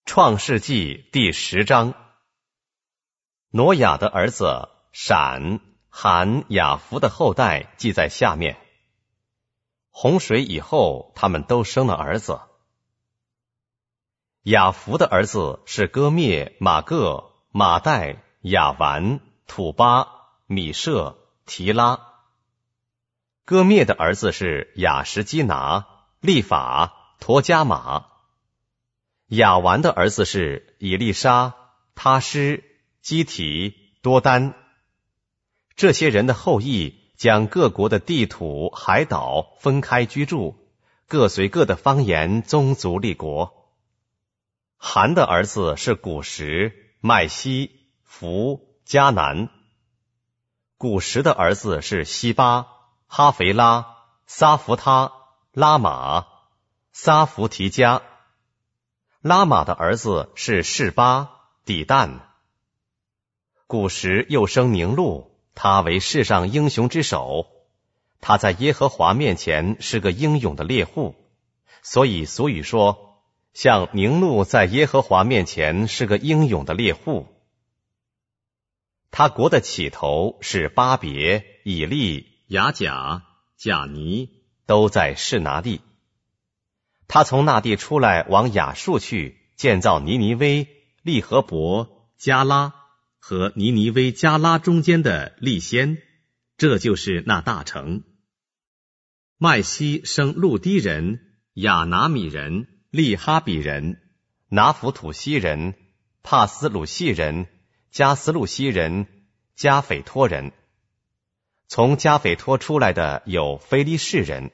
创世纪第10章。挪亚的儿子闪、含、雅弗的后代记在下面。洪水以后，他们都生了儿子。雅弗的儿子是歌灭、马各、马代、雅完、土巴、米舍、提拉。歌灭的儿子是雅什基拿、利法、陀加马。雅完的儿子是以利沙、他施、基提、多丹。这些人的后裔将各国的地土、海岛分开居住，各随各的方言、宗族立国。含的儿子是古实、麦西、弗、迦南。古实的儿子是西巴、哈肥拉、撒弗他、拉玛、撒弗提加。拉玛的儿子是示巴、底但。古时又生宁禄，他为世上英雄之首。他在耶和华面前是个英勇的猎户，所以俗语说，像宁禄在耶和华面前是个英勇的猎户。他国的起头是巴别、以利、雅甲、贾尼，都在示拿地。他从那地出来，往亚述去，建造尼尼微、利和伯、加拉和尼尼微加拉中间的利先，这就是那大城。麦西生路低人、亚拿米人、利哈比人、拿弗土西人、帕斯鲁西人、加斯路西人、加斐托人。从加斐托出来的有非利士人。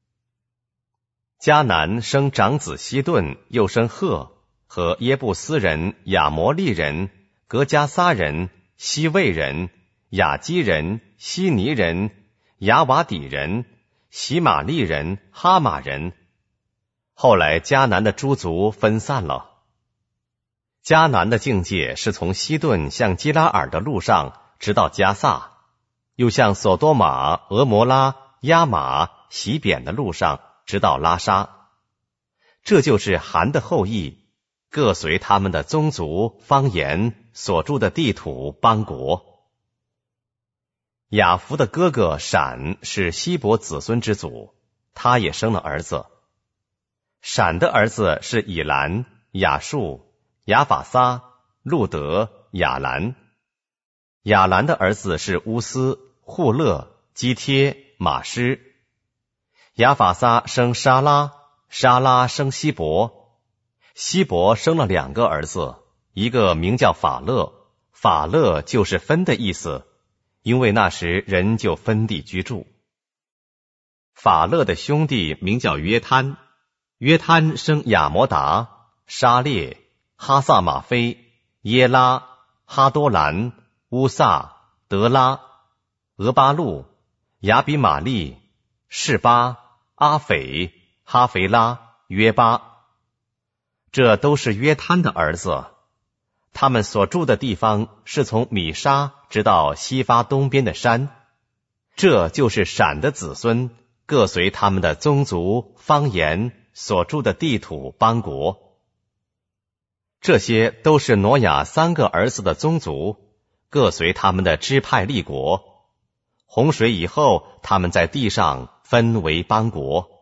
迦南生长子希顿，又生赫和耶布斯人、亚摩利人、格加撒人、西魏人、雅基人、希尼人、雅瓦底人、喜玛利人、哈马人。后来迦南的诸族分散了。迦南的境界是从西顿向基拉尔的路上，直到加萨，又向索多玛、俄摩拉、亚玛、洗扁的路上，直到拉沙。这就是含的后裔，各随他们的宗族、方言、所住的地土、邦国。雅弗的哥哥闪是希伯子孙之祖，他也生了儿子。闪的儿子是以兰、亚述、亚法撒、路德、亚兰。亚兰的儿子是乌斯、户勒、基帖、马施。亚法撒生沙拉，沙拉生希伯。希伯生了2个儿子，一个名叫法勒，法勒就是分的意思，因为那时人就分地居住。法勒的兄弟名叫约摊，约摊生亚摩达、沙列、哈萨马菲、耶拉、哈多兰、乌萨、德拉、俄巴路、亚比玛利、示巴、阿斐、哈肥拉、约巴。这都是约摊的儿子，他们所住的地方是从米沙直到西发东边的山。这就是闪的子孙，各随他们的宗族、方言、所住的地土、邦国。这些都是挪亚3个儿子的宗族，各随他们的支派立国。洪水以后，他们在地上分为邦国。